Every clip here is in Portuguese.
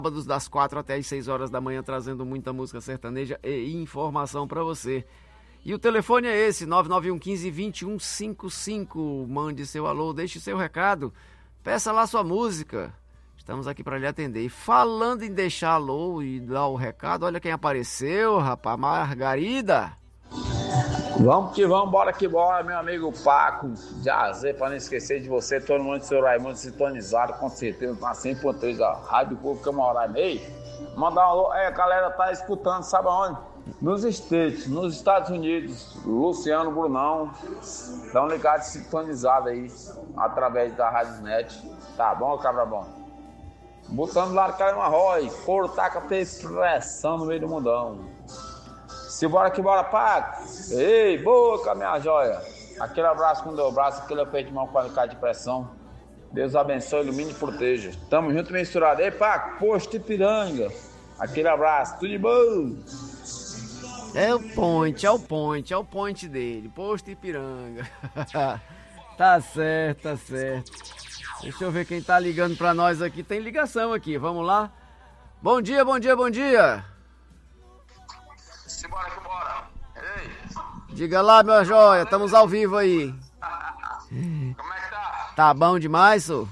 Sábados das 4 até as 6 horas da manhã, trazendo muita música sertaneja e informação para você. E o telefone é esse, 99115-2155. Mande seu alô, deixe seu recado, peça lá sua música. Estamos aqui para lhe atender. E falando em deixar alô e dar o recado, olha quem apareceu, rapaz, Margarida. Vamos que vamos, bora que bora, meu amigo Paco, Jazê, para não esquecer de você, todo mundo de seu Raimundo sintonizado, com certeza, na 100.3, a Rádio Povo Camarote. Ei, mandar um alô, a galera tá escutando, sabe aonde? Nos States, nos Estados Unidos, Luciano, Brunão, estão ligados sintonizados aí, através da Rádio Net, tá bom, cabra bom? Botando lá no Calema Roy, couro taca pressão no meio do mundão. Simbora que bora, Paco. Ei, boca, minha joia. Aquele abraço com o meu braço, aquele aperto de mão para ficar de pressão. Deus abençoe, ilumine e proteja. Tamo junto, misturado. Ei, Paco, Posto Ipiranga. Aquele abraço, tudo de bom. É o point dele, Posto Ipiranga. Tá certo, tá certo. Deixa eu ver quem tá ligando pra nós aqui. Tem ligação aqui, vamos lá. Bom dia, bom dia, bom dia. Simbora que bora. Ei. Diga lá, meu joia, estamos ao vivo aí. Como é que tá? Tá bom demais, sô?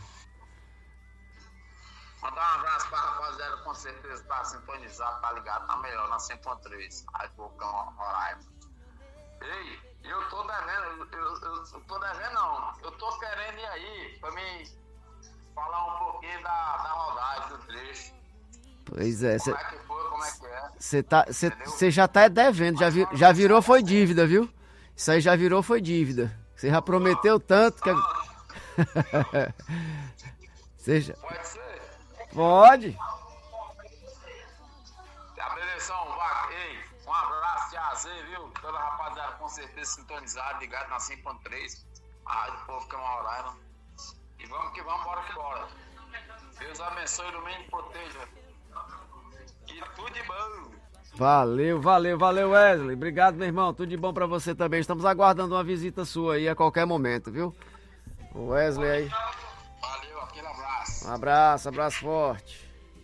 Mandar um abraço pra rapaziada, com certeza tá sintonizado, tá ligado, tá melhor, na 100.3. Aí, Bocão, Roraima. Ei, eu tô devendo, eu tô devendo não, eu tô querendo ir aí pra mim falar um pouquinho da rodagem, do trecho. Pois é, como é que foi, como é que é? Você já tá devendo, já virou foi dívida, viu? Isso aí já virou foi dívida. Você já prometeu tanto que... Seja... Pode ser? Pode. A bendição, Vaca. Ei, um abraço de azer, viu? Toda rapaziada com certeza sintonizada, ligado na 100.3. A Rádio Povo Camarote. E vamos que vamos, bora que bora. Deus abençoe, ilumine e proteja. E tudo de bom. Valeu, Wesley. Obrigado, meu irmão. Tudo de bom pra você também. Estamos aguardando uma visita sua aí a qualquer momento, viu? O Wesley aí. Valeu, aquele abraço. Um abraço forte.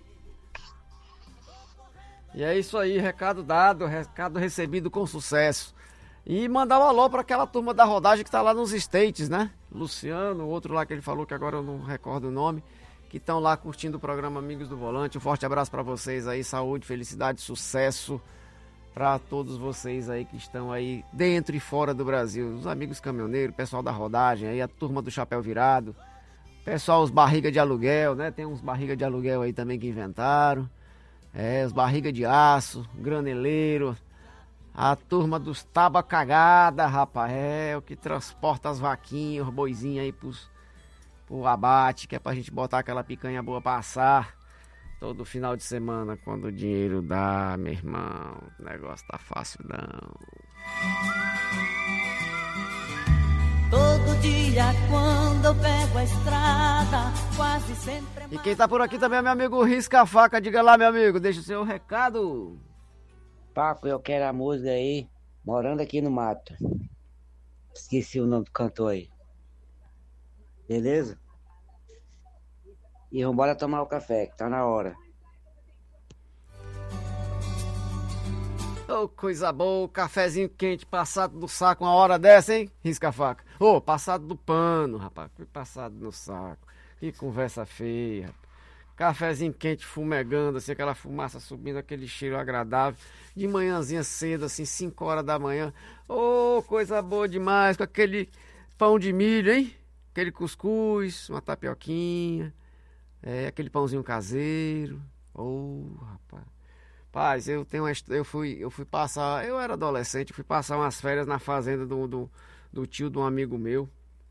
E é isso aí, recado dado, recado recebido com sucesso. E mandar um alô pra aquela turma da rodagem que tá lá nos States, né? Luciano, outro lá que ele falou que agora eu não recordo o nome, que estão lá curtindo o programa Amigos do Volante. Um forte abraço para vocês aí, saúde, felicidade, sucesso para todos vocês aí que estão aí dentro e fora do Brasil. Os amigos caminhoneiros, pessoal da rodagem aí, a turma do chapéu virado, pessoal, os barriga de aluguel, né? Tem uns barriga de aluguel aí também que inventaram. Os barriga de aço, graneleiro, a turma dos tábua cagada, rapaz, o que transporta as vaquinhas, os boizinhos aí pro abate, que é pra gente botar aquela picanha boa pra assar todo final de semana, quando o dinheiro dá, meu irmão. O negócio tá fácil não. Todo dia quando eu pego a estrada, quase sempre... E quem tá por aqui também é meu amigo Risca a Faca. Diga lá, meu amigo, deixa o seu recado. Paco, eu quero a música aí, Morando Aqui no Mato. Esqueci o nome do cantor aí. Beleza? E vamos embora tomar o café, que tá na hora. Ô, coisa boa, cafezinho quente passado no saco uma hora dessa, hein? Risca a faca. Ô, passado do pano, rapaz. Foi passado no saco. Que conversa feia, rapaz. Cafezinho quente fumegando, assim, aquela fumaça subindo, aquele cheiro agradável. De manhãzinha cedo, assim, 5 horas da manhã. Ô, coisa boa demais, com aquele pão de milho, hein? Aquele cuscuz, uma tapioquinha, aquele pãozinho caseiro. Rapaz. Paz, eu fui passar, eu era adolescente, fui passar umas férias na fazenda do tio de um amigo meu.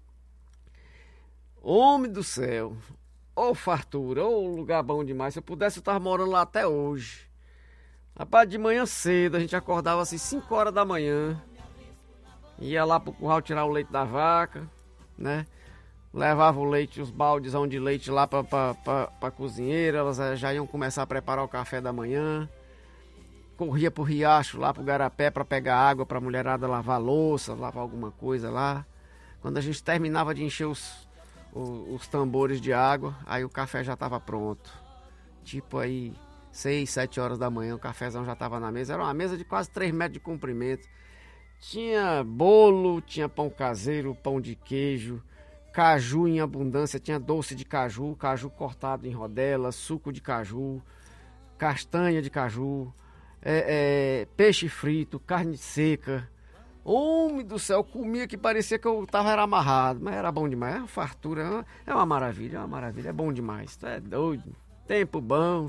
Homem do céu, fartura, lugar bom demais. Se eu pudesse, eu tava morando lá até hoje. Rapaz, de manhã cedo, a gente acordava assim 5 horas da manhã, ia lá pro curral tirar o leite da vaca, né? Levava o leite, os baldezão de leite lá pra cozinheira, elas já iam começar a preparar o café da manhã. Corria pro riacho lá pro Garapé pra pegar água pra mulherada lavar louça, lavar alguma coisa lá. Quando a gente terminava de encher os tambores de água, aí o café já estava pronto. tipo aí 6, 7 horas da manhã, o cafezão já tava na mesa. Era uma mesa de quase 3 metros de comprimento. Tinha bolo, tinha pão caseiro, pão de queijo, caju em abundância, tinha doce de caju, caju cortado em rodelas, suco de caju, castanha de caju, peixe frito, carne seca. Homem do céu, comia que parecia que eu tava amarrado, mas era bom demais. É uma fartura, é uma maravilha, é bom demais. Tu é doido, tempo bom.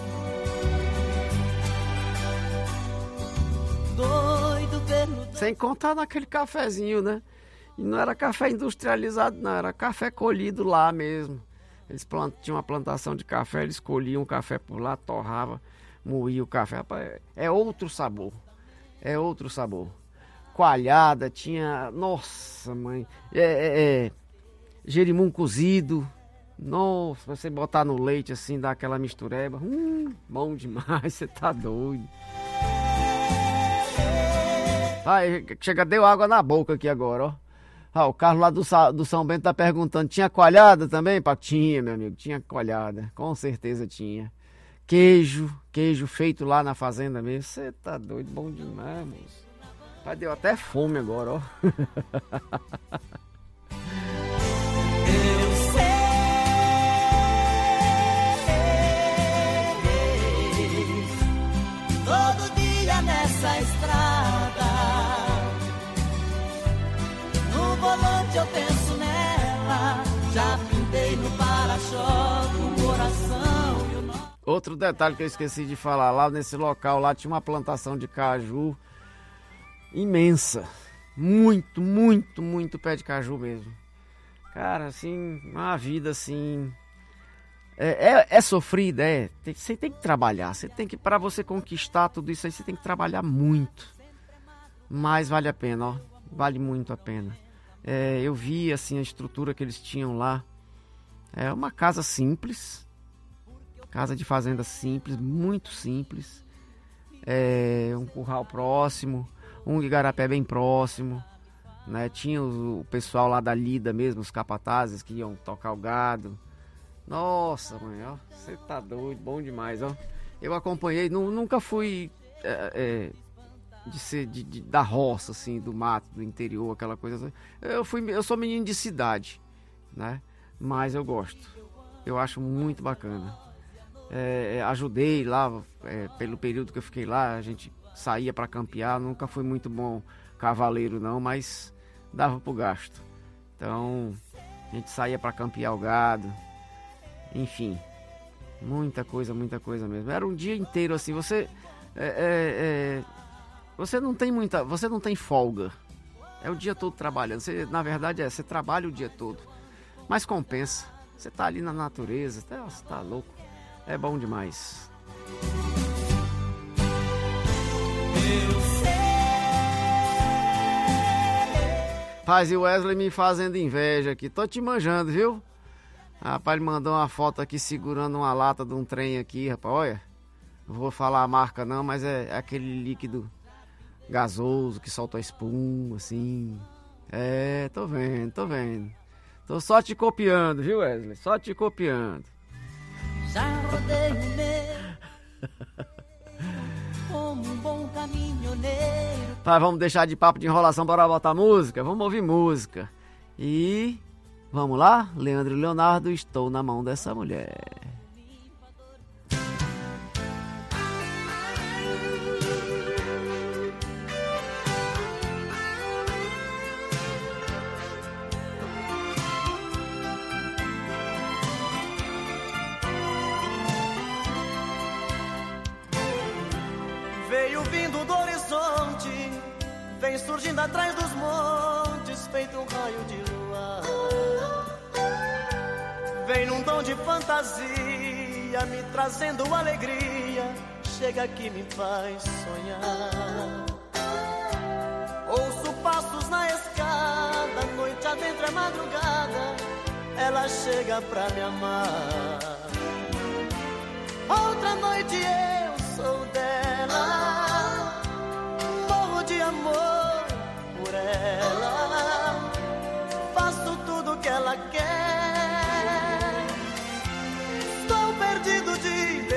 Doido pelo... Sem contar naquele cafezinho, né? E não era café industrializado, não, era café colhido lá mesmo. Eles tinham uma plantação de café, eles colhiam o café por lá, torrava, moía o café. Rapaz, é outro sabor, é outro sabor. Coalhada, tinha, nossa mãe, jerimum cozido, nossa, você botar no leite assim, dar aquela mistureba, bom demais, você tá doido. Ai, chega, deu água na boca aqui agora, ó. Ah, o Carlos lá do São Bento tá perguntando, tinha coalhada também? Pá, tinha, meu amigo, tinha coalhada, com certeza tinha. Queijo feito lá na fazenda mesmo, você tá doido, bom demais, moço. Pai, deu até fome agora, ó. Eu sei, todo dia nessa estrada, no volante eu penso nela, já pintei no para-choque o coração e o nome. Outro detalhe que eu esqueci de falar, lá nesse local, lá tinha uma plantação de caju imensa, muito pé de caju mesmo. Cara, assim, uma vida assim, é sofrida, você tem que trabalhar, para você conquistar tudo isso aí, você tem que trabalhar muito, mas vale a pena, ó, vale muito a pena. Eu vi assim a estrutura que eles tinham lá, é uma casa simples, casa de fazenda simples, muito simples, um curral próximo, um igarapé bem próximo, né? Tinha o pessoal lá da lida mesmo, os capatazes que iam tocar o gado. Nossa, mãe, ó, você tá doido, bom demais, ó. Eu acompanhei, nunca fui da roça, assim, do mato, do interior, aquela coisa. Eu sou menino de cidade, né? Mas eu gosto, eu acho muito bacana. Ajudei lá, pelo período que eu fiquei lá, a gente saía para campear, nunca fui muito bom cavaleiro não, mas dava pro gasto. Então, a gente saía para campear o gado, enfim, muita coisa mesmo. Era um dia inteiro assim, você não tem folga. É o dia todo trabalhando. Na verdade você trabalha o dia todo, mas compensa. Você tá ali na natureza, você tá louco. É bom demais. Rapaz, e o Wesley me fazendo inveja aqui. Tô te manjando, viu? Rapaz, ele mandou uma foto aqui segurando uma lata de um trem aqui, rapaz. Olha, não vou falar a marca não, mas é aquele líquido gasoso que solta a espuma, assim. Tô vendo. Tô só te copiando, viu, Wesley? Só te copiando. Já rodei o meu como um bom caminhoneiro. Tá, vamos deixar de papo de enrolação, bora botar música? Vamos ouvir música. E vamos lá? Leandro e Leonardo, estou na mão dessa mulher. Veio vindo do horizonte, vem surgindo atrás dos montes, feito um raio de lua. Vem num tom de fantasia, me trazendo alegria, chega que me faz sonhar. Ouço passos na escada, noite adentro é madrugada, ela chega pra me amar. Outra noite eu sou dela, morro de amor por ela, faço tudo que ela quer. Estou perdido de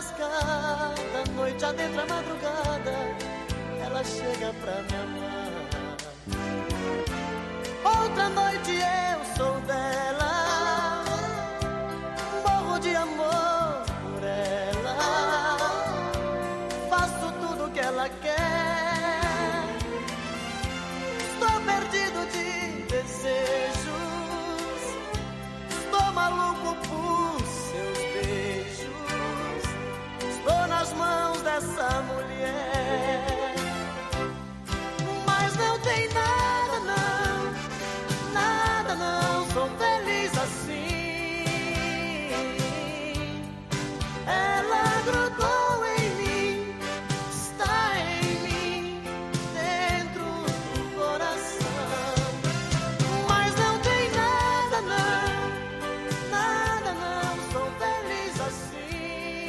escada, noite adentra a madrugada, ela chega pra me amar. Outra noite eu sou dela, morro de amor por ela, faço tudo que ela quer, estou perdido de desejos, estou maluco por seus beijos, estou nas mãos dessa mulher, mas não tem nada não, nada não, sou feliz assim. Ela grudou em mim, está em mim, dentro do coração, mas não tem nada não, nada não, sou feliz assim.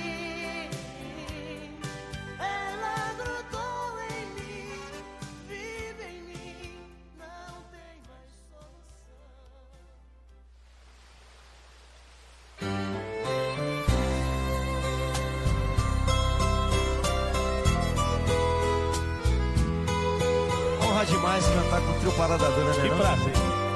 Ela grudou em mim, vive em mim, não tem mais solução. Honra demais cantar com o trio Parada Dura, né? Que não? prazer.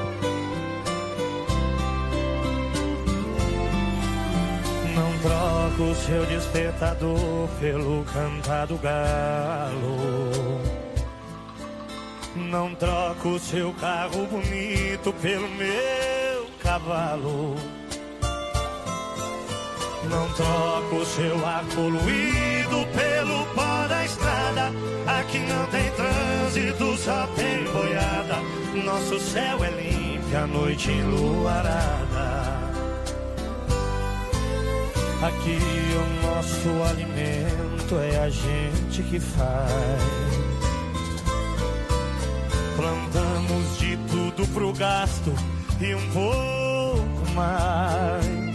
Não troco o seu despertador pelo cantar do galo. Não troco o seu carro bonito pelo meu cavalo. Não troco o seu ar poluído pelo pó da estrada. Aqui não tem trânsito, só tem boiada. Nosso céu é limpo, a noite enluarada. Aqui o nosso alimento é a gente que faz. Plantamos de tudo pro gasto e um pouco mais.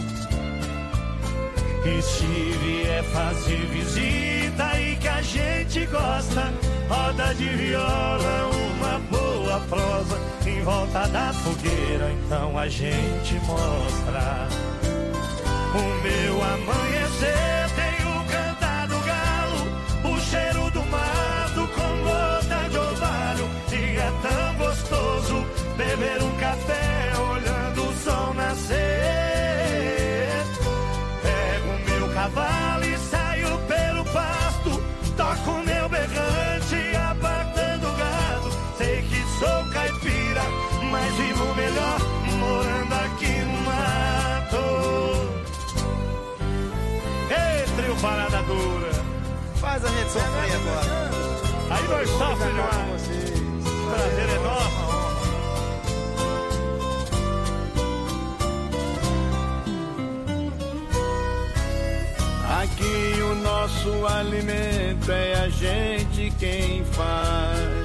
E se vier fazer visita e que a gente gosta, roda de viola, uma boa prosa em volta da fogueira, então a gente mostra. O meu amanhecer tem o cantar do galo, o cheiro do mato com gota de orvalho. E é tão gostoso beber um café olhando o sol nascer. Cavalo e saio pelo pasto, toco meu berrante, apartando o gado. Sei que sou caipira, mas vivo melhor morando aqui no mato. Ei, trio Parada Dura, Faz a gente sofrer agora. aí nós sofremos demais. Prazer é nosso. Aqui o nosso alimento é a gente quem faz.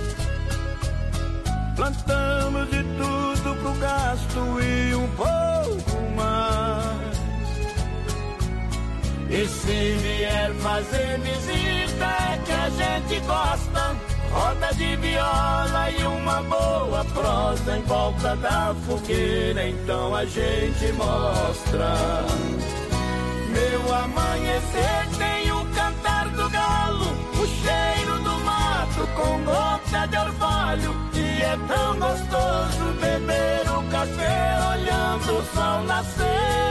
Plantamos de tudo pro gasto e um pouco mais. E se vier fazer visita é que a gente gosta. Roda de viola e uma boa prosa em volta da fogueira, então a gente mostra. Meu amanhecer tem o cantar do galo, o cheiro do mato com gota de orvalho. E é tão gostoso beber o café olhando o sol nascer.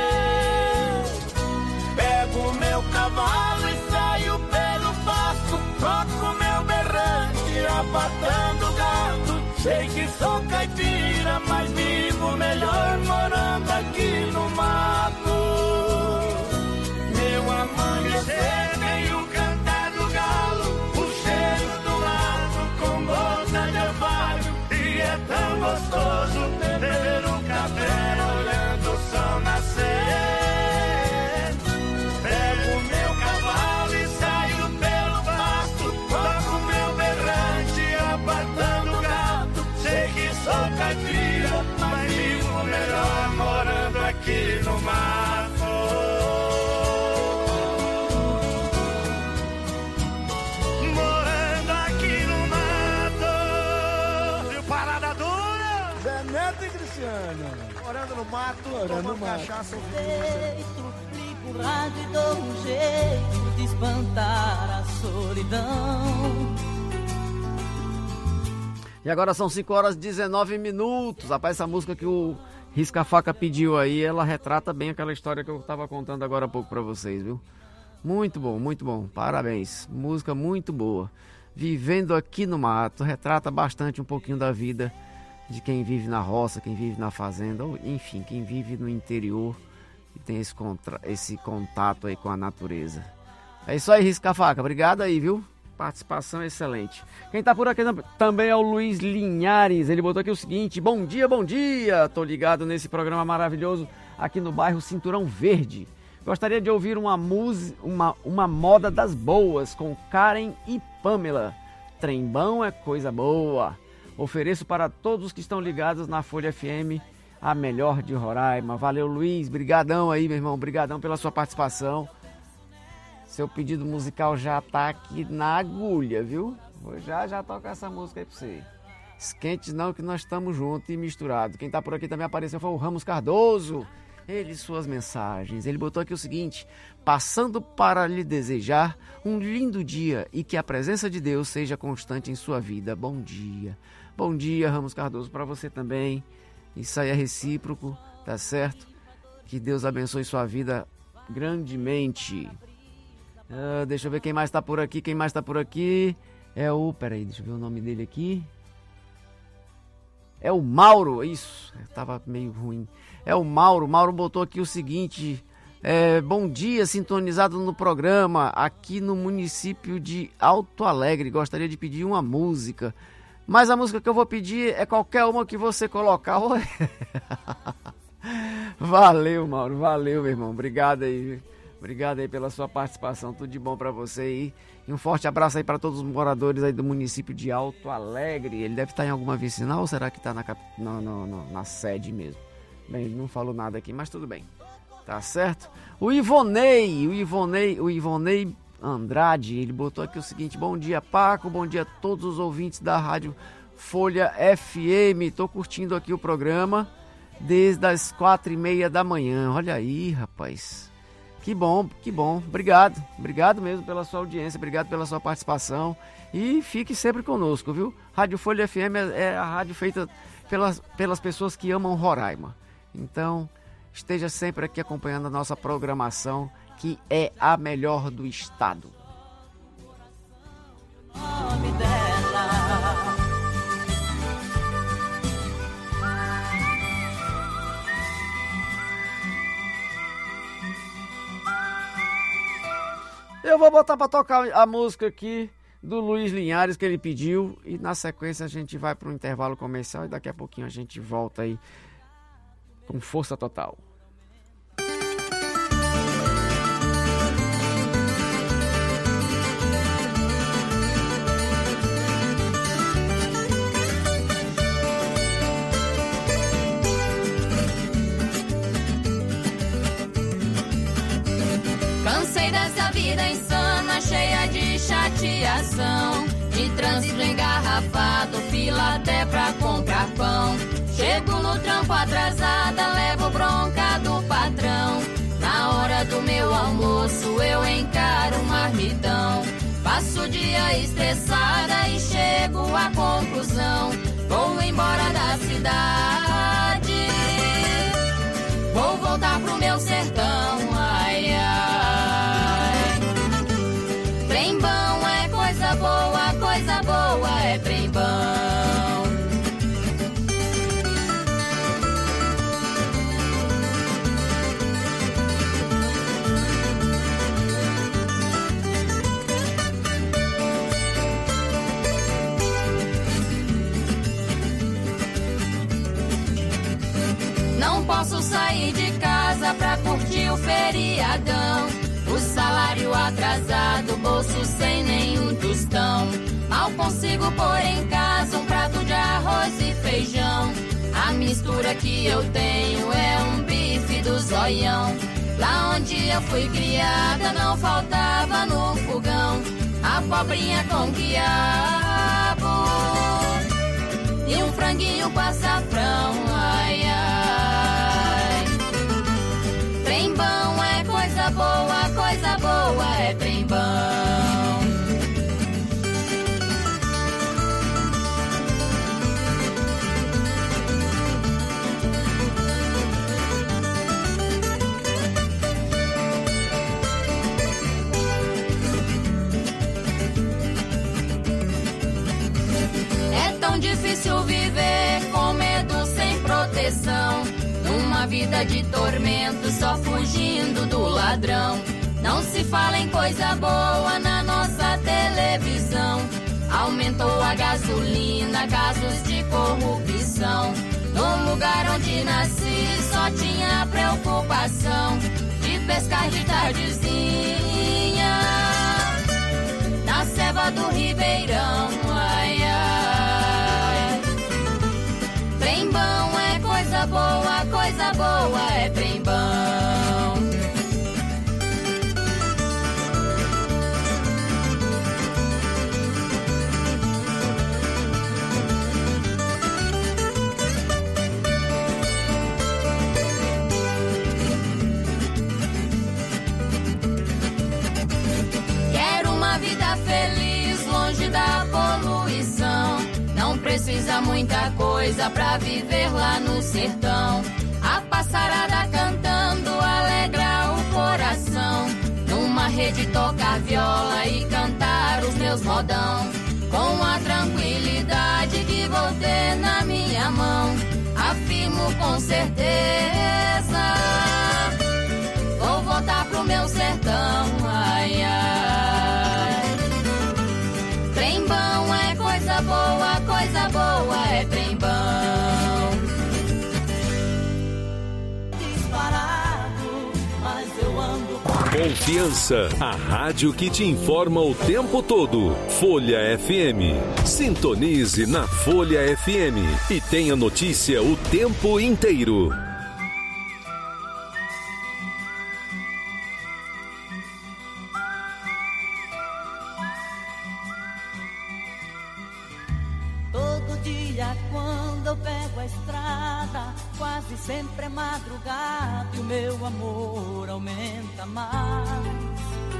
Pego meu cavalo e saio pelo pasto, toco meu berrante, apartando o gado. Sei que sou caipira, mas vivo melhor morando aqui no mato. Meu amanhecer tem o cantar do galo, o cheiro do mato com gota de orvalho. E é tão gostoso beber um café olhando o sol nascer. Pego meu cavalo e saio pelo pasto, toco meu berrante, apartando o gado. Sei que sou caipira, mas vivo melhor morando aqui no mato. Neto e Cristiano. Orando no mato, tomando cachaça. Ligo o rádio e dou um jeito de espantar a solidão. E agora são 5h19. Rapaz, essa música que o Risca-Faca pediu aí, ela retrata bem aquela história que eu tava contando agora há pouco pra vocês, viu? Muito bom, parabéns. Música muito boa. Vivendo aqui no mato, retrata bastante um pouquinho da vida de quem vive na roça, quem vive na fazenda, ou enfim, quem vive no interior e tem esse contato aí com a natureza. É isso aí, Risca-Faca, obrigado aí, viu? Participação excelente. Quem tá por aqui também é o Luiz Linhares. Ele botou aqui o seguinte: bom dia, tô ligado nesse programa maravilhoso aqui no bairro Cinturão Verde. Gostaria de ouvir uma moda das boas com Karen e Pamela. Trembão é coisa boa. Ofereço para todos os que estão ligados na Folha FM, a melhor de Roraima. Valeu, Luiz, brigadão aí, meu irmão, brigadão pela sua participação. Seu pedido musical já tá aqui na agulha, viu? Vou já tocar essa música aí pra você. Esquente não, que nós estamos juntos e misturados. Quem tá por aqui também apareceu foi o Ramos Cardoso. Ele e suas mensagens. Ele botou aqui o seguinte: passando para lhe desejar um lindo dia e que a presença de Deus seja constante em sua vida. Bom dia. Bom dia, Ramos Cardoso, para você também. Isso aí é recíproco, tá certo? Que Deus abençoe sua vida grandemente. Deixa eu ver quem mais tá por aqui. É o... Peraí, deixa eu ver o nome dele aqui. É o Mauro, isso. Tava meio ruim. É o Mauro. Mauro botou aqui o seguinte: bom dia, sintonizado no programa aqui no município de Alto Alegre. Gostaria de pedir uma música, mas a música que eu vou pedir é qualquer uma que você colocar. Valeu, Mauro. Valeu, meu irmão. Obrigado aí. Obrigado aí pela sua participação, tudo de bom pra você aí. E um forte abraço aí pra todos os moradores aí do município de Alto Alegre. Ele deve estar em alguma vicinal ou será que tá na sede mesmo? Bem, ele não falou nada aqui, mas tudo bem. Tá certo? O Ivonei Andrade, ele botou aqui o seguinte: bom dia, Paco, bom dia a todos os ouvintes da Rádio Folha FM. Tô curtindo aqui o programa desde as 4h30 da manhã. Olha aí, rapaz. Que bom. Obrigado mesmo pela sua audiência, obrigado pela sua participação e fique sempre conosco, viu? Rádio Folha FM é a rádio feita pelas pessoas que amam Roraima. Então, esteja sempre aqui acompanhando a nossa programação, que é a melhor do estado. Nome dela. Eu vou botar pra tocar a música aqui do Luiz Linhares que ele pediu e na sequência a gente vai para um intervalo comercial e daqui a pouquinho a gente volta aí com força total. Cansei dessa vida insana, cheia de chateação, de trânsito engarrafado, fila até pra comprar pão. Chego no trampo atrasada, levo bronca do patrão. Na hora do meu almoço eu encaro um marmitão. Passo o dia estressada e chego à conclusão: vou embora da cidade, vou voltar pro meu sertão. Ai, ai. Trembão é coisa boa é trembão. Não posso sair de casa pra curtir o feriadão. O salário atrasado, bolso sem nenhum tostão. Mal consigo pôr em casa um prato de arroz e feijão. A mistura que eu tenho é um bife do zoião. Lá onde eu fui criada não faltava no fogão abobrinha com quiabo e um franguinho com açafrão. Ai, ai. Trembão é coisa boa é trembão. É tão difícil viver com medo sem proteção, numa vida de tormento só fugindo do ladrão. Não se fala em coisa boa na nossa televisão. Aumentou a gasolina, casos de corrupção. No lugar onde nasci só tinha preocupação de pescar de tardezinha na ceva do Ribeirão. Ai, ai. Trembão é coisa boa é trembão. Quero uma vida feliz, longe da poluição. Não precisa muita coisa pra viver lá no sertão. A passarada cantando alegra o coração. Numa rede tocar viola e cantar os meus modão. Com a tranquilidade que vou ter na minha mão, afirmo com certeza, vou voltar pro meu sertão. Ai, ai. Trembão é coisa boa é trembão. Disparado, mas eu ando com Confiança, a rádio que te informa o tempo todo. Folha FM. Sintonize na Folha FM e tenha notícia o tempo inteiro. todo dia quando eu pego a estrada. Quase sempre é madrugada e o meu amor aumenta mais.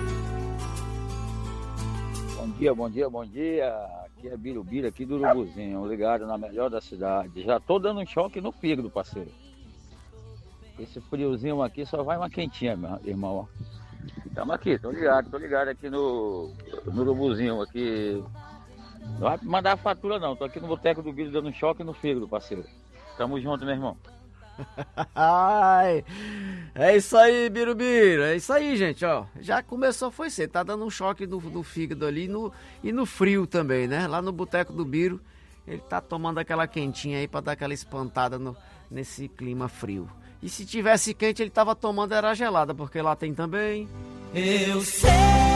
Bom dia. Aqui é Birubiru, aqui do Urubuzinho, ligado na melhor da cidade. Já tô dando um choque no fígado, parceiro. Esse friozinho aqui só vai uma quentinha, meu irmão. Tamo aqui, tô ligado aqui no Urubuzinho, aqui. Não vai mandar fatura não, tô aqui no Boteco do Biru dando um choque no fígado, parceiro. Tamo junto, meu irmão. Ai, é isso aí, Birubiru, é isso aí, gente, ó. Já começou, foi cedo, tá dando um choque no fígado ali e no frio também, né? Lá no Boteco do Biru, ele tá tomando aquela quentinha aí pra dar aquela espantada nesse clima frio. E se tivesse quente, ele tava tomando era gelada, porque lá tem também. Eu sei.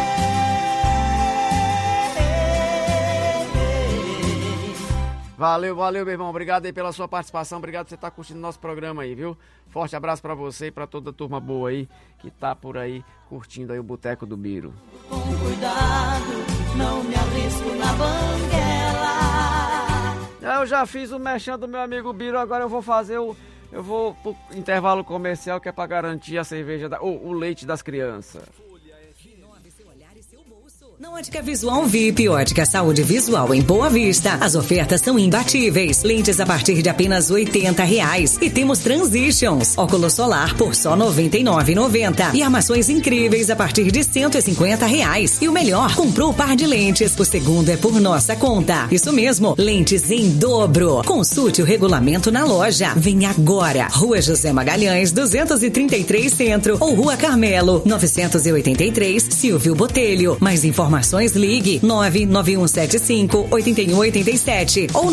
Valeu, meu irmão. Obrigado aí pela sua participação. Obrigado por você estar curtindo nosso programa aí, viu? Forte abraço pra você e pra toda a turma boa aí que tá por aí curtindo aí o Boteco do Biru. Com cuidado, não me arrisco na banguela. Eu já fiz o merchan do meu amigo Biru, agora eu vou pro intervalo comercial, que é pra garantir a cerveja, o leite das crianças. Na Ótica Visual VIP, Ótica Saúde Visual em Boa Vista, as ofertas são imbatíveis. Lentes a partir de apenas R$80. E temos Transitions, óculos solar por só R$99,90. E armações incríveis a partir de R$150. E o melhor, comprou o par de lentes, o segundo é por nossa conta. Isso mesmo, lentes em dobro. Consulte o regulamento na loja. Vem agora, Rua José Magalhães, 233 Centro, ou Rua Carmelo, 983, Silvio Botelho. Mais informações, ligue 99175-8187 ou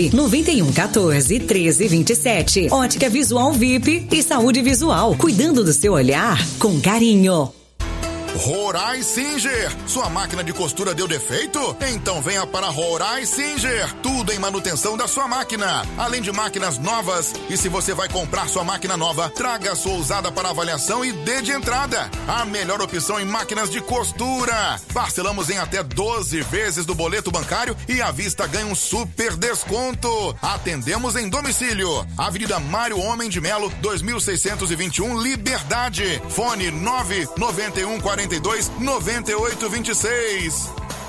99114-1327. Ótica Visual VIP e Saúde Visual, cuidando do seu olhar com carinho. Rorai Singer. Sua máquina de costura deu defeito? Então venha para Rorai Singer. Tudo em manutenção da sua máquina, além de máquinas novas. E se você vai comprar sua máquina nova, traga a sua usada para avaliação e dê de entrada. A melhor opção em máquinas de costura. Parcelamos em até 12 vezes do boleto bancário e à vista ganha um super desconto. Atendemos em domicílio. Avenida Mário Homem de Melo, 2621, Liberdade. Fone 991429826.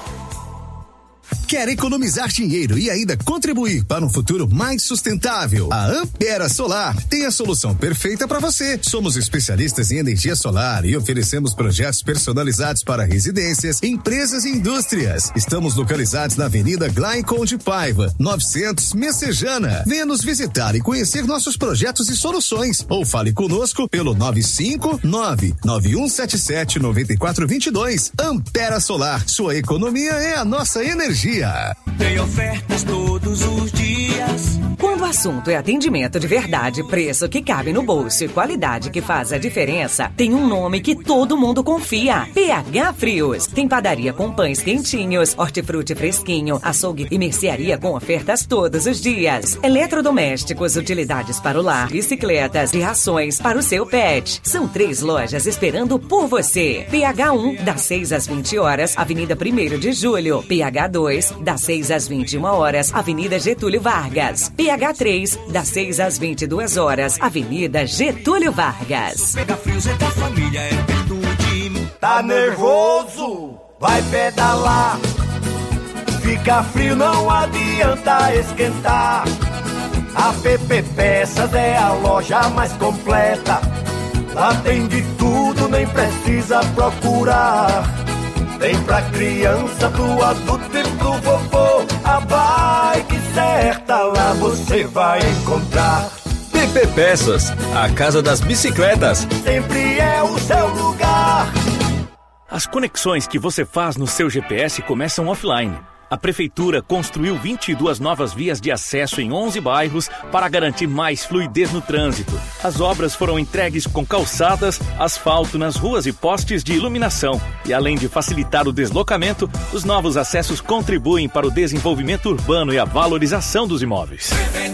Quer economizar dinheiro e ainda contribuir para um futuro mais sustentável? A Ampera Solar tem a solução perfeita para você. Somos especialistas em energia solar e oferecemos projetos personalizados para residências, empresas e indústrias. Estamos localizados na Avenida Glaicon de Paiva, 900 Messejana. Venha nos visitar e conhecer nossos projetos e soluções. Ou fale conosco pelo 959-9177-9422. Ampera Solar, sua economia é a nossa energia. Tem ofertas todos os dias. Quando o assunto é atendimento de verdade, preço que cabe no bolso e qualidade que faz a diferença, tem um nome que todo mundo confia: PH Frios. Tem padaria com pães quentinhos, hortifruti fresquinho, açougue e mercearia com ofertas todos os dias. Eletrodomésticos, utilidades para o lar, bicicletas e rações para o seu pet. São 3 lojas esperando por você. PH1, das 6 às 20 horas, Avenida 1º de Julho. PH2, das 6 às 21 horas, Avenida Getúlio Vargas. PH3, das 6 às 22 horas, Avenida Getúlio Vargas. PH Frios é da família, é perto de mim. Tá nervoso? Vai pedalar. Fica frio, não adianta esquentar. A PP Peças é a loja mais completa. Lá tem de tudo, nem precisa procurar. Tem pra criança, pro adulto e pro vovô. A bike certa lá você vai encontrar. PP Peças, a casa das bicicletas. Sempre é o seu lugar. As conexões que você faz no seu GPS começam offline. A Prefeitura construiu 22 novas vias de acesso em 11 bairros para garantir mais fluidez no trânsito. As obras foram entregues com calçadas, asfalto nas ruas e postes de iluminação. E além de facilitar o deslocamento, os novos acessos contribuem para o desenvolvimento urbano e a valorização dos imóveis.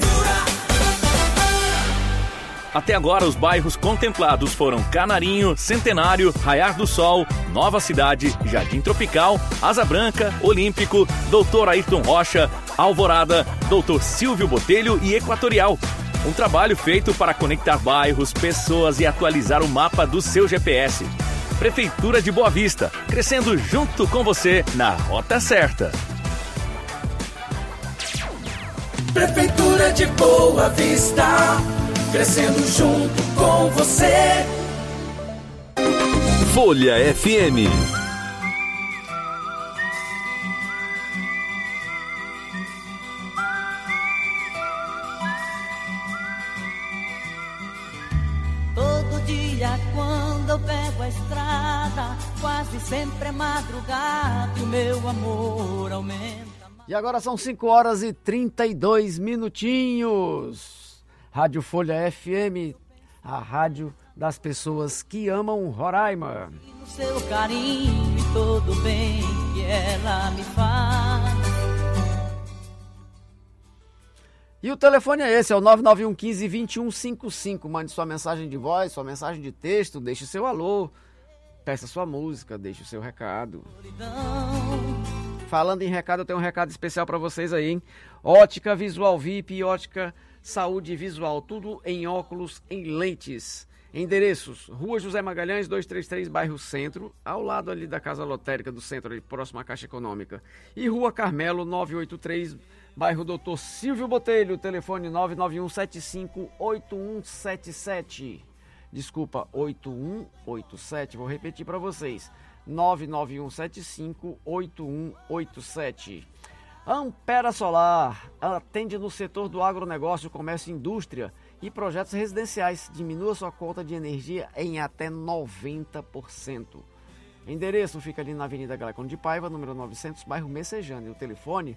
Até agora, os bairros contemplados foram Canarinho, Centenário, Raiar do Sol, Nova Cidade, Jardim Tropical, Asa Branca, Olímpico, Doutor Ayrton Rocha, Alvorada, Doutor Silvio Botelho e Equatorial. Um trabalho feito para conectar bairros, pessoas e atualizar o mapa do seu GPS. Prefeitura de Boa Vista, crescendo junto com você na rota certa. Prefeitura de Boa Vista, crescendo junto com você. Folha FM. Todo dia quando eu pego a estrada, quase sempre é madrugada e o meu amor aumenta. E agora são 5 horas e 32 minutinhos. Rádio Folha FM, a rádio das pessoas que amam Roraima. O seu carinho e todo bem que ela me faz. E o telefone é esse, é o 991 15 2155. Mande sua mensagem de voz, sua mensagem de texto, deixe seu alô, peça sua música, deixe o seu recado. Falando em recado, eu tenho um recado especial para vocês aí, hein? Ótica Visual VIP e Ótica Saúde Visual, tudo em óculos, em lentes. Endereços: Rua José Magalhães, 233, bairro Centro, ao lado ali da Casa Lotérica do Centro, ali próximo à Caixa Econômica. E Rua Carmelo, 983, bairro Doutor Silvio Botelho, telefone 991758177. Desculpa, 8187, vou repetir para vocês, 991758187. Ampera Solar atende no setor do agronegócio, comércio e indústria e projetos residenciais. Diminua sua conta de energia em até 90%. Endereço fica ali na Avenida Glaicon de Paiva, número 900, bairro Messejana. E o telefone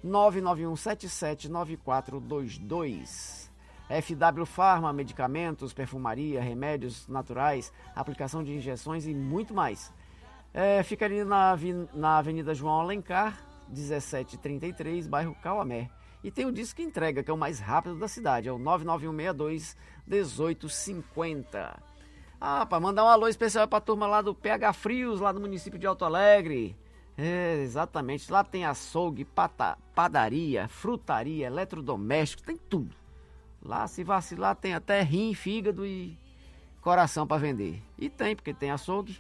991779422. FW Pharma, medicamentos, perfumaria, remédios naturais, aplicação de injeções e muito mais. Fica ali na Avenida João Alencar, 1733, bairro Cauamé. E tem o disco entrega, que é o mais rápido da cidade, é o 99162-1850. Para mandar um alô especial pra turma lá do PH Frios, lá no município de Alto Alegre. Exatamente, lá tem açougue, padaria, frutaria, eletrodoméstico, tem tudo. Lá, se vacilar, tem até rim, fígado e coração para vender. E tem, porque tem açougue.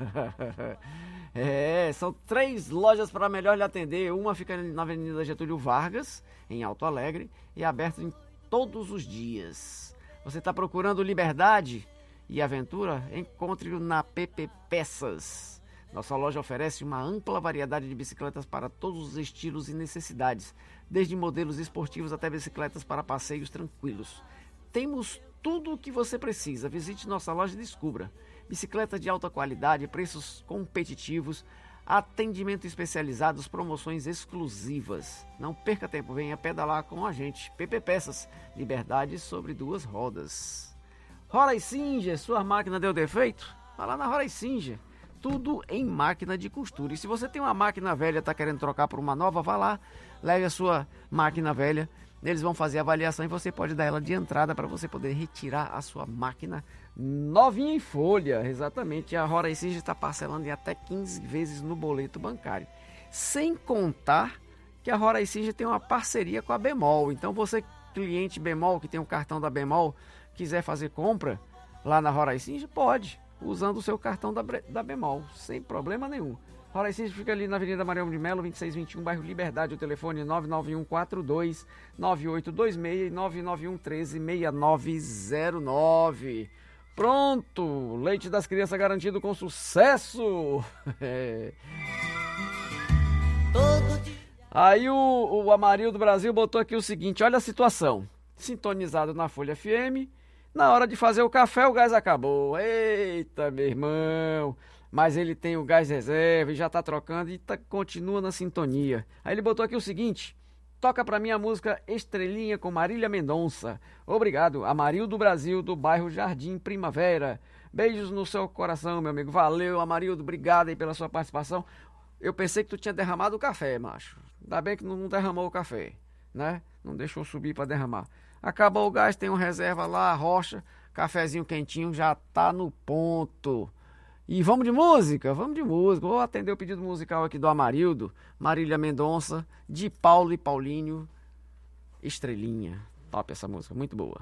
São 3 lojas para melhor lhe atender. Uma fica na Avenida Getúlio Vargas, em Alto Alegre, e é aberta em todos os dias. Você está procurando liberdade e aventura? Encontre-o na PP Peças. Nossa loja oferece uma ampla variedade de bicicletas para todos os estilos e necessidades, desde modelos esportivos até bicicletas para passeios tranquilos. Temos tudo o que você precisa. Visite nossa loja e descubra. Bicicletas de alta qualidade, preços competitivos, atendimento especializado, promoções exclusivas. Não perca tempo, venha pedalar com a gente. PP Peças, liberdade sobre 2 rodas. Horace Singer, sua máquina deu defeito? Vai lá na Horace Singer. Tudo em máquina de costura. E se você tem uma máquina velha e está querendo trocar por uma nova, vá lá, leve a sua máquina velha. Eles vão fazer a avaliação e você pode dar ela de entrada para você poder retirar a sua máquina novinha em folha. Exatamente. A Horace Singer está parcelando em até 15 vezes no boleto bancário. Sem contar que a Horace Singer tem uma parceria com a Bemol. Então você, cliente Bemol, que tem um cartão da Bemol, quiser fazer compra lá na Horace Singer, pode, usando o seu cartão da Bemol, sem problema nenhum. Horace Singer fica ali na Avenida Marião de Melo, 2621, bairro Liberdade. O telefone é 99142-9826 e 99113-6909. Pronto! Leite das crianças garantido com sucesso! Aí o Amarildo Brasil botou aqui o seguinte, olha a situação. Sintonizado na Folha FM, na hora de fazer o café o gás acabou. Eita, meu irmão! Mas ele tem o gás reserva e já tá trocando e continua na sintonia. Aí ele botou aqui o seguinte, toca pra mim a música Estrelinha com Marília Mendonça. Obrigado, Amarildo Brasil, do bairro Jardim Primavera. Beijos no seu coração, meu amigo. Valeu, Amarildo, obrigado aí pela sua participação. Eu pensei que tu tinha derramado o café, macho. Ainda bem que não derramou o café, né? Não deixou subir pra derramar. Acabou o gás, tem um reserva lá, rocha, cafezinho quentinho, já tá no ponto. E vamos de música? Vamos de música. Vou atender o pedido musical aqui do Amarildo, Marília Mendonça, de Paulo e Paulinho, Estrelinha. Top essa música, muito boa.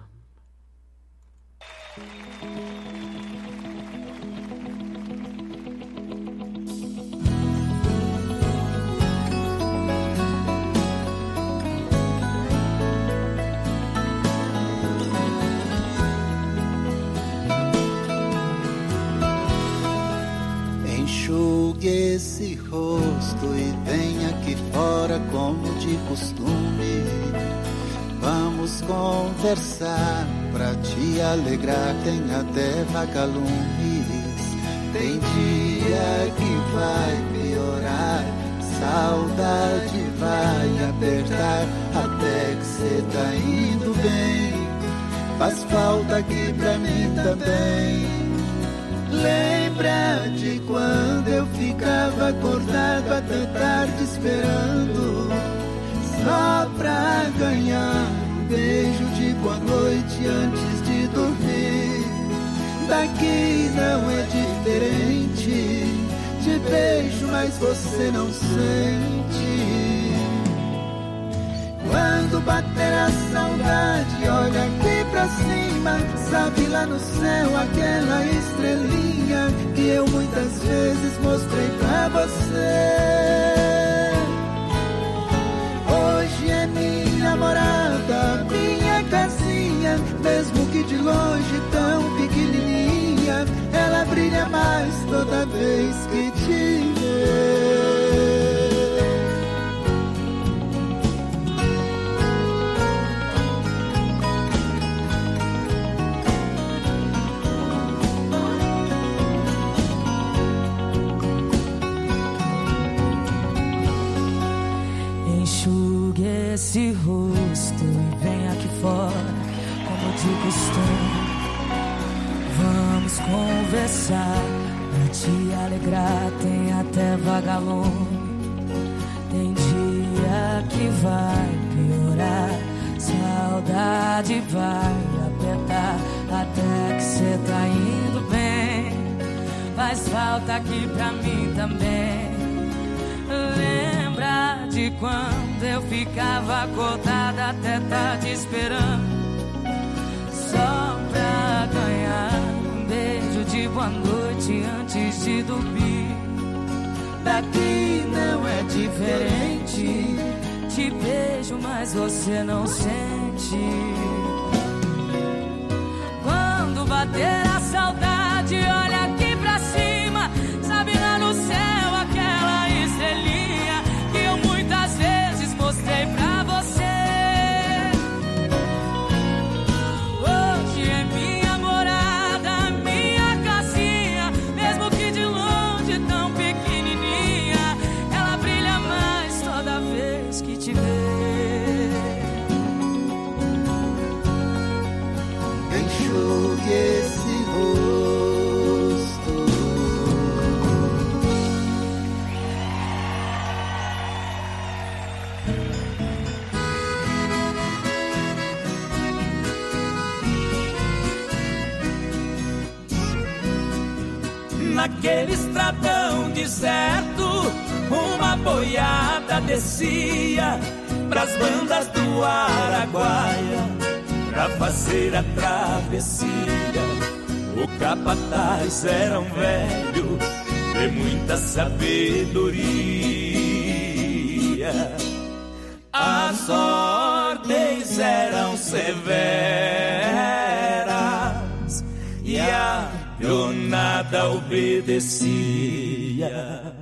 Enxugue esse rosto e venha aqui fora como de costume. Vamos conversar pra te alegrar, tem até vagalumes. Tem dia que vai piorar, saudade vai apertar, até que cê tá indo bem. Faz falta aqui pra mim também. Lembra de quando eu ficava acordado até tarde esperando, só pra ganhar um beijo de boa noite antes de dormir. Daqui não é diferente, te beijo mas você não sente. Quando bater a saudade, olha aqui pra cima, sabe lá no céu aquela estrelinha que eu muitas vezes mostrei pra você. Hoje é minha morada, minha casinha, mesmo que de longe tão pequenininha, ela brilha mais toda vez que te vê. Esse rosto e vem aqui fora, como de costume. Vamos conversar, pra te alegrar, tem até vagalume. Tem dia que vai piorar, saudade vai apertar, até que cê tá indo bem. Faz falta aqui pra mim também. Lembra de quando eu ficava acordada até tarde esperando, só pra ganhar um beijo de boa noite antes de dormir. Daqui não é diferente, te beijo mas você não sente. Quando bater a saudade, olha aqui pra cima, sabe lá no céu aquela estrelinha que eu muitas vezes mostrei pra você. Hoje é minha morada, minha casinha, mesmo que de longe tão pequenininha, ela brilha mais toda vez que te vê. Enxugue esse rosto. Naquele estradão deserto, uma boiada descia pras bandas do Araguaia pra fazer a travessia. O capataz era um velho de muita sabedoria. As ordens eram severas e a pionada obedecia.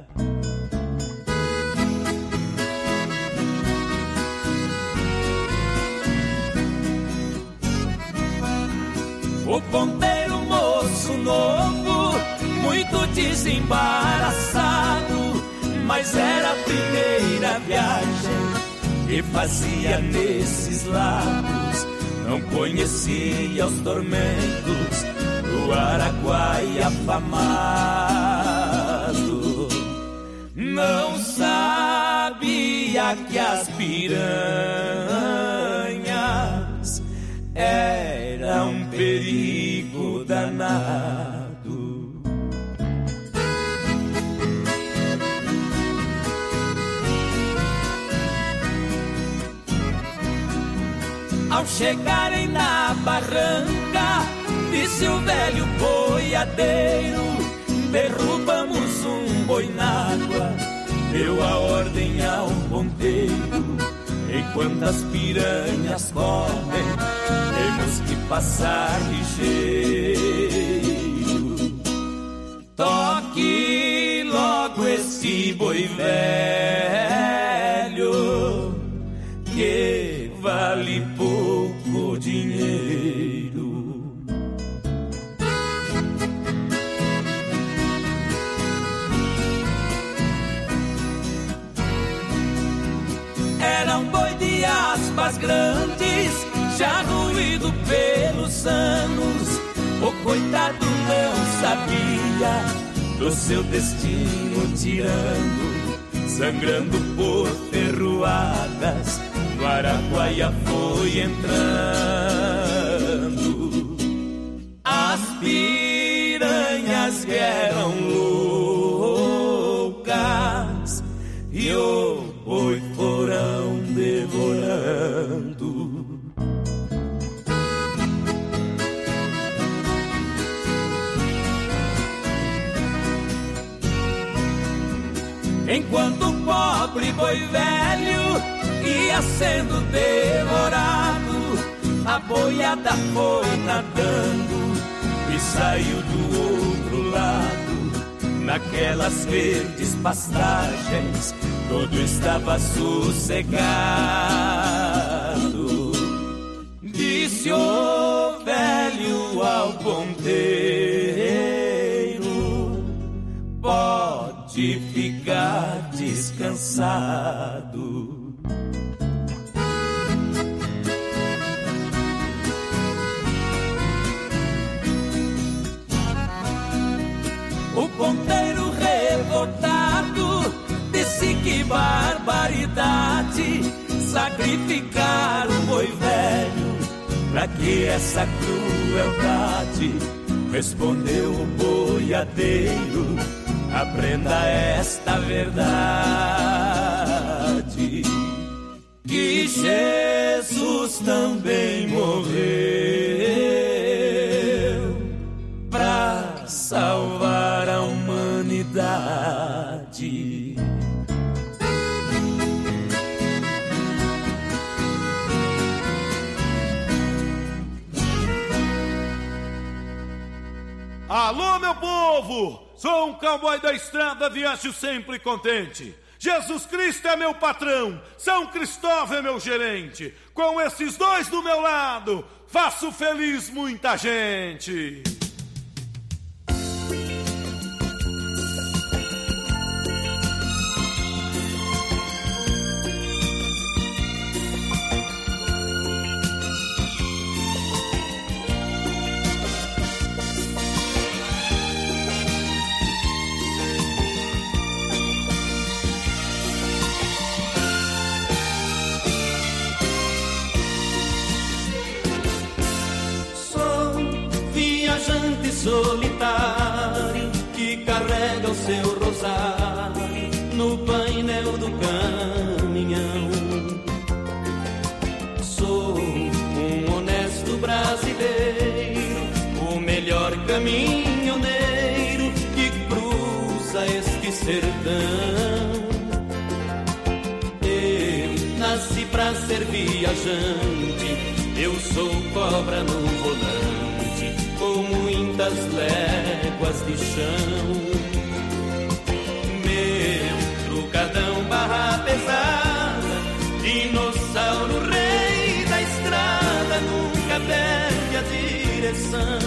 O ponteiro moço novo, muito desembaraçado, mas era a primeira viagem que fazia nesses lados. Não conhecia os tormentos do Araguaia afamado. Não sabia que as piranhas era um perigo danado. Ao chegarem na barranca, disse o velho boiadeiro: derrubamos um boi na água. Deu a ordem ao ponteiro: enquanto as piranhas comem, temos que passar ligeiro. Toque logo esse boi velho, que vale pouco dinheiro. Era um boi de aspas grandes, já ruído pelos anos. O coitado não sabia do seu destino tirano, sangrando por ferroadas, no Araguaia foi entrando. As piranhas vieram loucas e o boi foram devorando. Enquanto o pobre boi velho ia sendo devorado, a boiada foi nadando e saiu do outro lado. Naquelas verdes pastagens, todo estava sossegado. Disse o velho ao ponteiro: pode ficar descansado. O ponteiro revoltado disse que barbaridade sacrificar o boi velho, pra que essa crueldade? Respondeu o boiadeiro, aprenda esta verdade, que Jesus também morreu pra salvar a humanidade. Alô, meu povo! Sou um cowboy da estrada, viajo sempre contente. Jesus Cristo é meu patrão, São Cristóvão é meu gerente. Com esses dois do meu lado, faço feliz muita gente. Solitário que carrega o seu rosário no painel do caminhão. Sou um honesto brasileiro, o melhor caminhoneiro que cruza este sertão. Eu nasci pra ser viajante, eu sou cobra no volante, com muitas léguas de chão. Meu trucadão barra pesada, dinossauro rei da estrada, nunca perde a direção.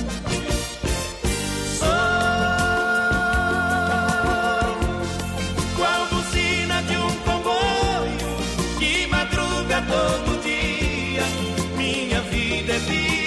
Sou qual buzina de um comboio que madruga todo dia, minha vida é viajar.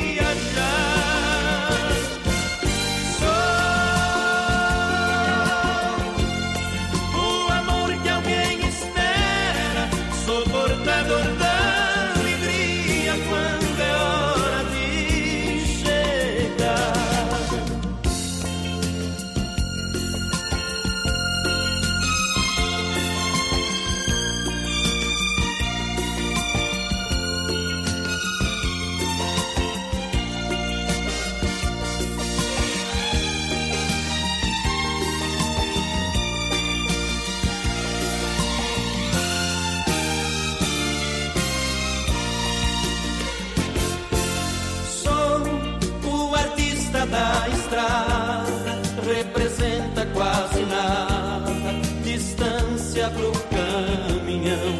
Da estrada representa quase nada, distância pro caminhão.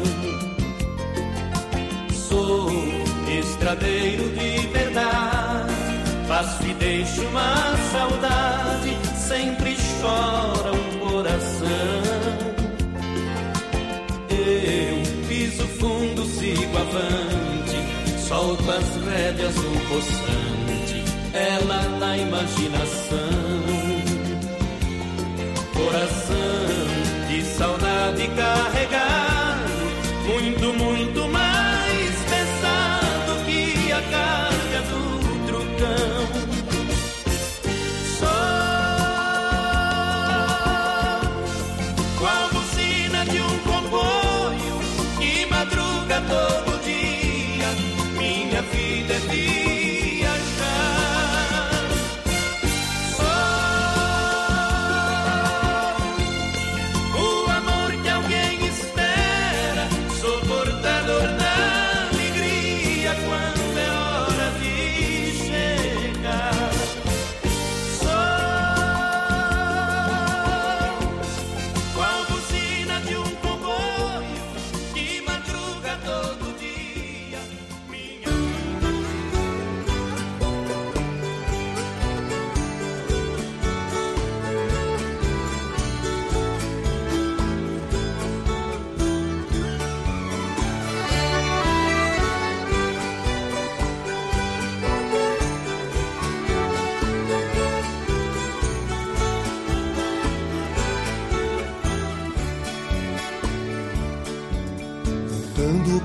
Sou estradeiro de verdade, faço e deixo uma saudade, sempre chora um coração. Eu piso fundo, sigo avante, solto as rédeas do poçante, ela na imaginação. Coração de saudade carregado, muito, muito mais pesado que a carga do trucão. Sou qual buzina de um comboio que madruga todo dia, minha vida é viajar. Sou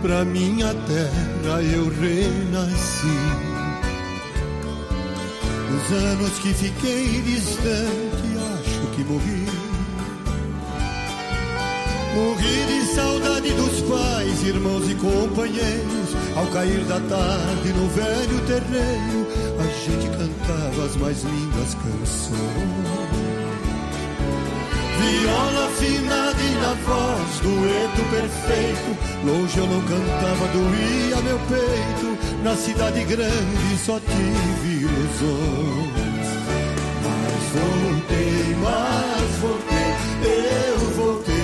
pra minha terra eu renasci. Os anos que fiquei distante, acho que morri. Morri de saudade dos pais, irmãos e companheiros. Ao cair da tarde no velho terreiro, a gente cantava as mais lindas canções. Viola afinada e na voz, dueto perfeito. Longe eu não cantava, doía meu peito. Na cidade grande só tive ilusões. Mas voltei, eu voltei.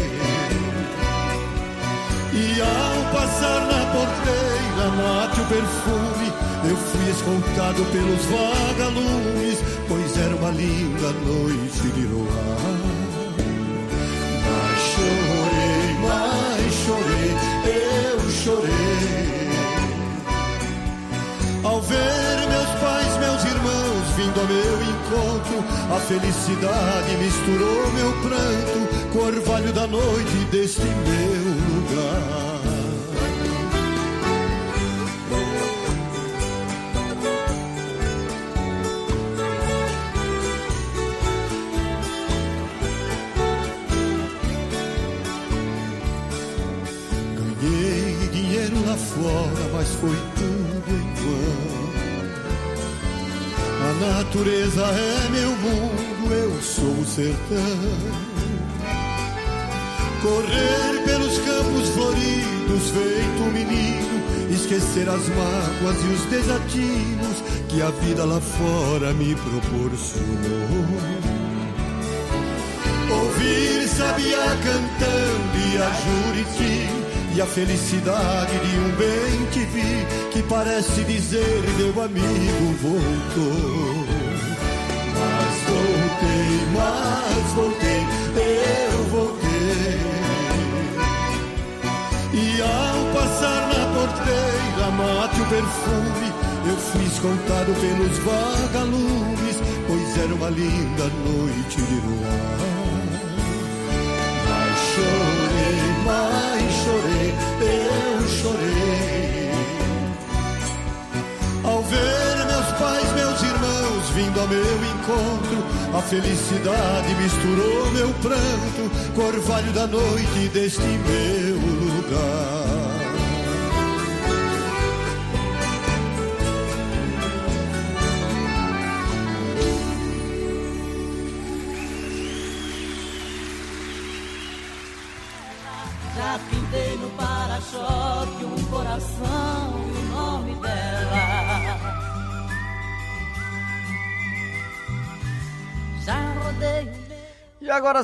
E ao passar na porteira, mate o perfume, eu fui escoltado pelos vagalumes, pois era uma linda noite de luar. Mas chorei, eu chorei. Ao ver meus pais, meus irmãos vindo ao meu encontro, a felicidade misturou meu pranto com o orvalho da noite deste meu lugar. Fora, mas foi tudo em vão. A natureza é meu mundo, eu sou o sertão. Correr pelos campos floridos, feito um menino, esquecer as mágoas e os desatinos que a vida lá fora me proporcionou. Ouvir sabiá cantando e a Juriti, e a felicidade de um bem te vi, que parece dizer meu amigo voltou. Mas voltei, eu voltei. E ao passar na porteira, mate o perfume, eu fui escoltado pelos vagalumes, pois era uma linda noite de luar. Mas chorei, eu chorei. Ao ver meus pais, meus irmãos vindo ao meu encontro, a felicidade misturou meu pranto com o orvalho da noite deste meu lugar. Já pintei no para-choque um coração e o nome dela. Já rodei. E agora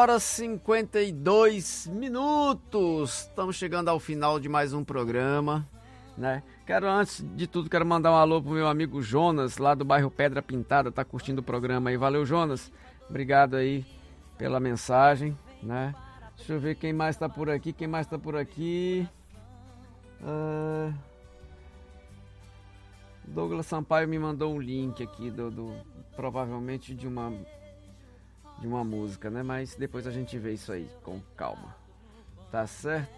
5h52. Estamos chegando ao final de mais um programa, né? Antes de tudo, quero mandar um alô pro meu amigo Jonas, lá do bairro Pedra Pintada, tá curtindo o programa aí. Valeu, Jonas. Obrigado aí pela mensagem, né? Deixa eu ver quem mais tá por aqui. Douglas Sampaio me mandou um link aqui provavelmente de uma música, né? Mas depois a gente vê isso aí com calma. Tá certo?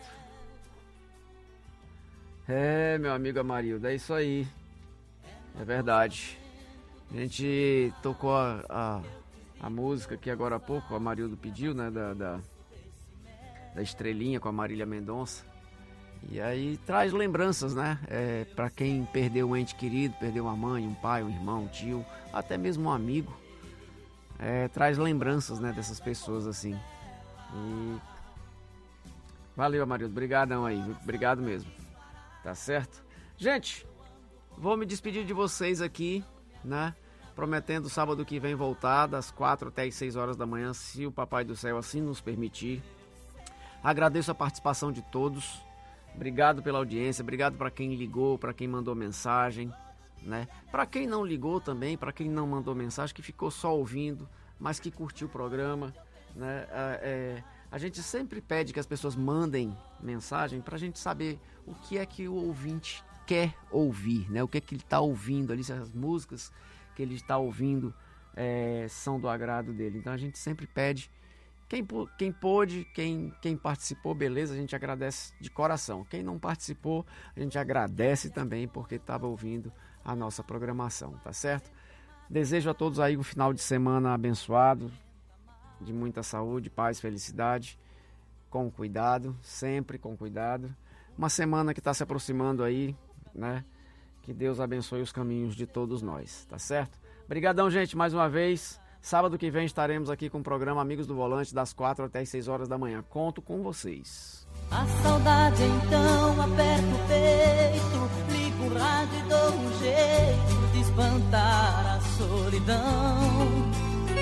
É, meu amigo Amarildo, é isso aí. É verdade. A gente tocou a música aqui agora há pouco, o Amarildo pediu, né? Da Estrelinha com a Marília Mendonça. E aí traz lembranças, né? Para quem perdeu um ente querido, perdeu uma mãe, um pai, um irmão, um tio, até mesmo um amigo. Traz lembranças, né, dessas pessoas assim. E valeu, Amarildo, obrigadão aí, obrigado mesmo. Tá certo? Gente, vou me despedir de vocês aqui, né? Prometendo sábado que vem voltar das 4 até as 6 horas da manhã, se o Papai do Céu assim nos permitir. Agradeço a participação de todos. Obrigado pela audiência, obrigado para quem ligou, para quem mandou mensagem, né? Para quem não ligou também, para quem não mandou mensagem, que ficou só ouvindo, mas que curtiu o programa, né? A gente sempre pede que as pessoas mandem mensagem para a gente saber o que é que o ouvinte quer ouvir, né? O que é que ele está ouvindo ali, se as músicas que ele está ouvindo são do agrado dele. Então a gente sempre pede Quem pôde, quem participou, beleza, a gente agradece de coração. Quem não participou, a gente agradece também porque estava ouvindo a nossa programação, tá certo? Desejo a todos aí um final de semana abençoado, de muita saúde, paz, felicidade, com cuidado, sempre com cuidado. Uma semana que está se aproximando aí, né? Que Deus abençoe os caminhos de todos nós, tá certo? Obrigadão, gente, mais uma vez. Sábado que vem estaremos aqui com o programa Amigos do Volante, das 4 até as 6 horas da manhã. Conto com vocês. A saudade então aperta o peito, ligo o rádio e dou um jeito de espantar a solidão.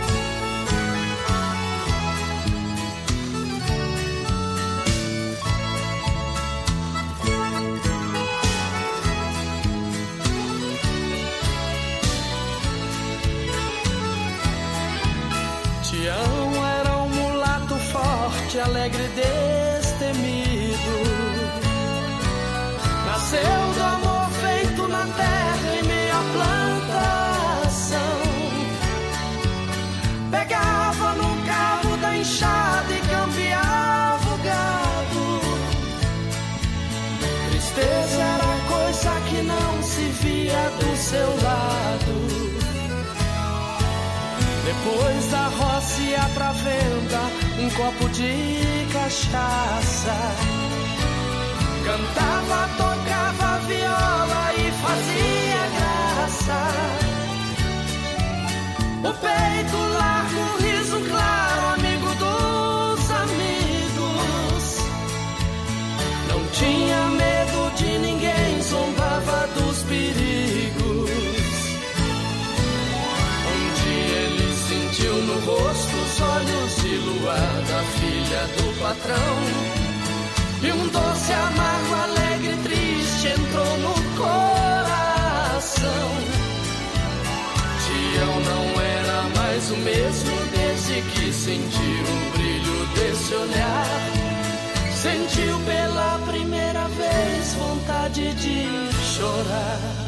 Tião era um mulato forte, alegre e destemido. Nasceu do amor feito na terra em meia plantação. Pegava no cabo da enxada e cambiava o gado. Tristeza era coisa que não se via do seu lado. Depois da roça ia pra venda um copo de cachaça. Cantava, tocava viola e fazia graça. O peito largo, o riso claro, amigo dos amigos. Não tinha medo de ninguém, zombava dos perigos. Sentiu no rosto os olhos de luar da filha do patrão. E um doce, amargo, alegre, triste entrou no coração. Tião não era mais o mesmo desde que sentiu o brilho desse olhar. Sentiu pela primeira vez vontade de chorar.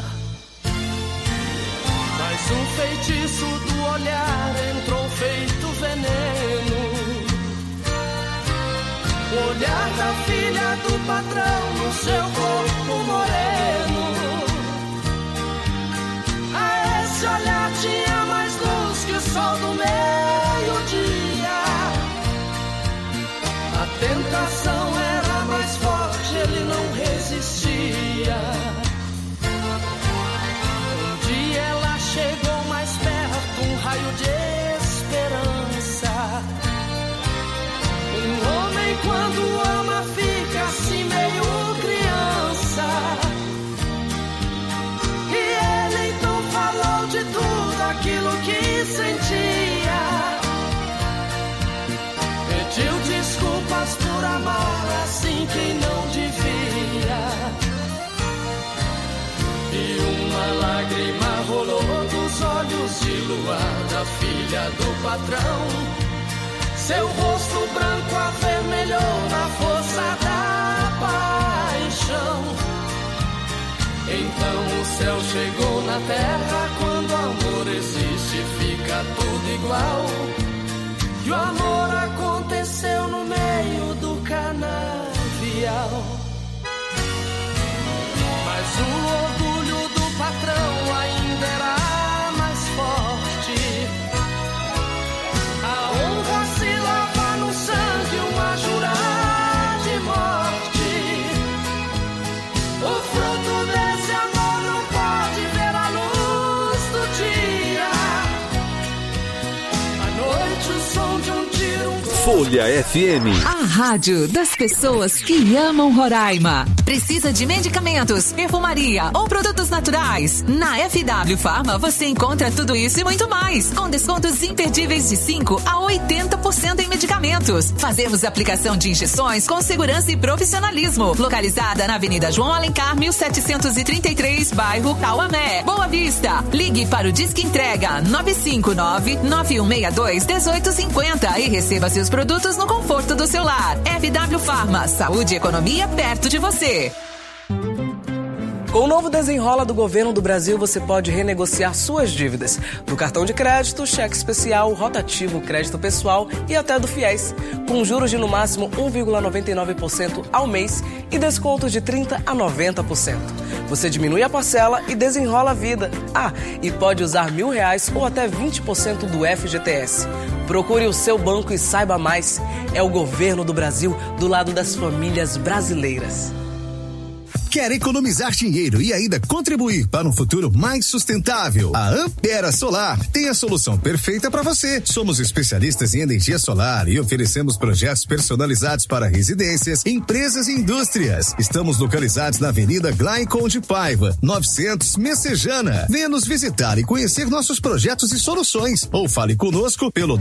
Mas um feitiço do olhar entrou feito veneno. O olhar da filha do patrão no seu corpo moreno. A esse olhar tinha mais luz que o sol do meio-dia. A tentação era mais forte, ele não resistia. Chegou mais perto, um raio de esperança. Um homem quando ama fica assim meio criança. E ele então falou de tudo aquilo que sentia. Pediu desculpas por amar assim quem não devia. E uma lágrima rolou dos olhos de luar da filha do patrão. Seu rosto branco avermelhou na força da paixão. Então o céu chegou na terra. Quando o amor existe fica tudo igual. E o amor aconteceu no meio do canavial. Mas o orgulho do patrão ainda era mais forte. A honra se lava no sangue, uma jurar de morte. O fruto desse amor não pode ver a luz do dia. À noite o som de um tiro. Folha FM. A rádio das pessoas que amam Roraima. Precisa de medicamentos, perfumaria ou produtos naturais? Na FW Pharma você encontra tudo isso e muito mais, com descontos imperdíveis de 5 a 80% em medicamentos. Fazemos aplicação de injeções com segurança e profissionalismo. Localizada na Avenida João Alencar, 1733, bairro Cauamé, Boa Vista. Ligue para o Disque Entrega 959-9162-1850 e receba seus produtos no conforto do seu lar. FW Pharma, saúde e economia perto de você. Com o novo Desenrola do Governo do Brasil, você pode renegociar suas dívidas do cartão de crédito, cheque especial, rotativo, crédito pessoal e até do FIES, com juros de no máximo 1,99% ao mês e descontos de 30% a 90%. Você diminui a parcela e desenrola a vida. E pode usar R$1.000 ou até 20% do FGTS. Procure o seu banco e saiba mais. É o Governo do Brasil do lado das famílias brasileiras. Quer economizar dinheiro e ainda contribuir para um futuro mais sustentável? A Ampera Solar tem a solução perfeita para você. Somos especialistas em energia solar e oferecemos projetos personalizados para residências, empresas e indústrias. Estamos localizados na Avenida Glaicon de Paiva, 900 Messejana. Venha nos visitar e conhecer nossos projetos e soluções. Ou fale conosco pelo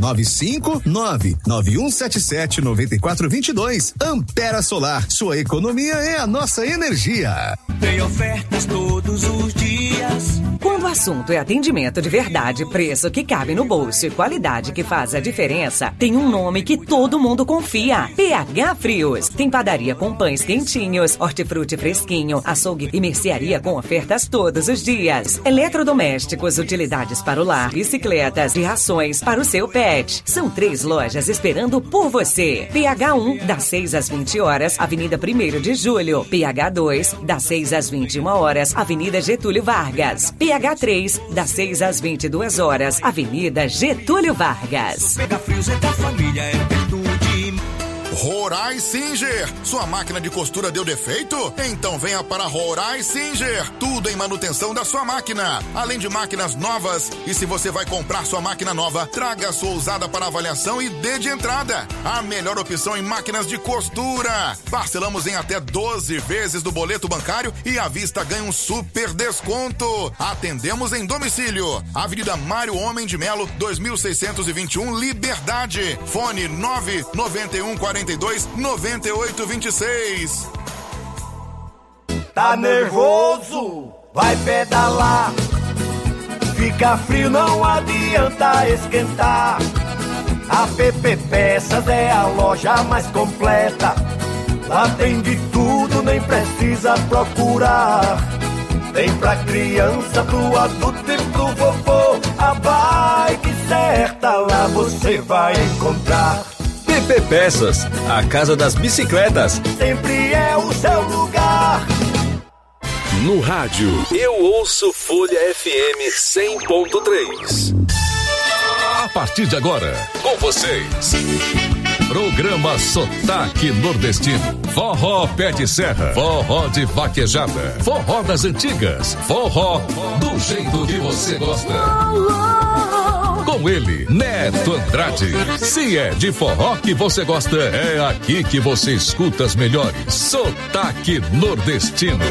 959-9177-9422. Ampera Solar, sua economia é a nossa energia. Tem ofertas todos os dias. Quando o assunto é atendimento de verdade, preço que cabe no bolso e qualidade que faz a diferença, tem um nome que todo mundo confia: PH Frios. Tem padaria com pães quentinhos, hortifruti fresquinho, açougue e mercearia com ofertas todos os dias. Eletrodomésticos, utilidades para o lar, bicicletas e rações para o seu pet. São 3 lojas esperando por você. PH1, das 6 às 20 horas, Avenida 1º de Julho. PH2, das 6 às 21 horas, Avenida Getúlio Vargas. PH3, das 6 às 22 horas, Avenida Getúlio Vargas. Pega Frios é da família, é perto de... Rorai Singer, sua máquina de costura deu defeito? Então venha para Rorai Singer, tudo em manutenção da sua máquina, além de máquinas novas. E se você vai comprar sua máquina nova, traga a sua usada para avaliação e dê de entrada. A melhor opção em máquinas de costura. Parcelamos em até 12 vezes do boleto bancário e à vista ganha um super desconto. Atendemos em domicílio. Avenida Mário Homem de Melo, 2621, Liberdade. Fone 99142 9826. Tá nervoso? Vai pedalar. Fica frio, não adianta esquentar. A PP Peças é a loja mais completa. Lá tem de tudo, nem precisa procurar. Tem pra criança, pro adulto e pro vovô. A bike certa lá você vai encontrar. PP Peças, a casa das bicicletas. Sempre é o seu lugar. No rádio, eu ouço Folha FM 100.3. A partir de agora, com vocês, programa Sotaque Nordestino. Forró Pé de Serra, forró de vaquejada, forró das antigas, forró do jeito que você gosta. Com ele, Neto Andrade. Se é de forró que você gosta, é aqui que você escuta as melhores. Sotaque Nordestino.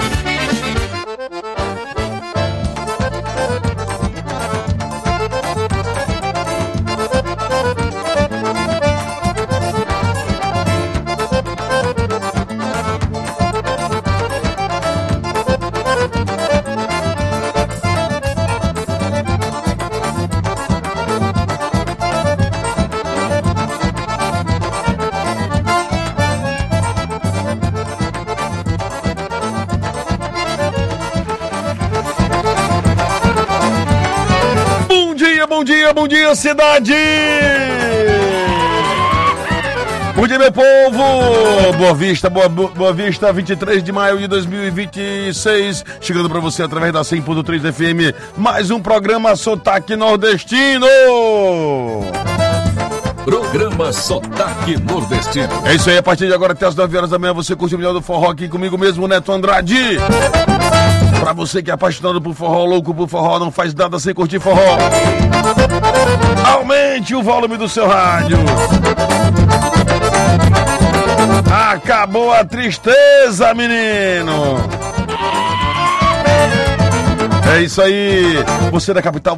Bom dia, cidade! Bom dia, meu povo! Boa Vista, 23 de maio de 2026. Chegando pra você através da 100.3 FM. Mais um programa Sotaque Nordestino! Programa Sotaque Nordestino. É isso aí, a partir de agora até as 9 horas da manhã você curte o melhor do forró aqui comigo mesmo, Neto Andrade. Pra você que é apaixonado por forró, louco por forró, não faz nada sem curtir forró. Aumente o volume do seu rádio. Acabou a tristeza, menino. É isso aí. Você da capital,